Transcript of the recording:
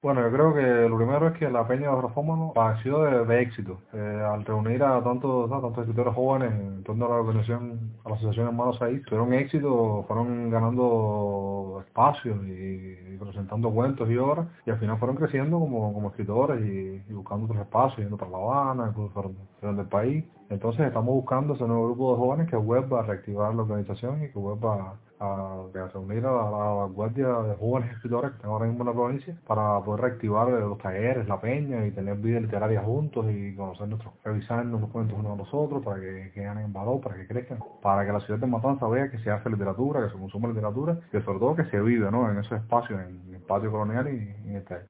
Bueno, yo creo que lo primero es que la Peña de los Grafómanos ha sido de éxito. Al reunir a tantos, ¿no?, tantos escritores jóvenes en torno a la organización, a la asociación Hermanos Ahí, tuvieron éxito, fueron ganando espacios y presentando cuentos y obras, y al final fueron creciendo como escritores y buscando otros espacios, yendo para La Habana, incluso fueron del país. Entonces estamos buscando ese nuevo grupo de jóvenes que vuelva a reactivar la organización y que vuelva a reunir a la guardia de jóvenes escritores que están ahora mismo en la provincia para poder reactivar los talleres, la peña y tener vida literaria juntos y conocer revisarnos los cuentos unos a los otros para que ganen en valor, para que crezcan, para que la ciudad de Matanza vea que se hace literatura, que se consume literatura y que sobre todo que se vive, ¿no?, en esos espacios, en el patio colonial y en el taller.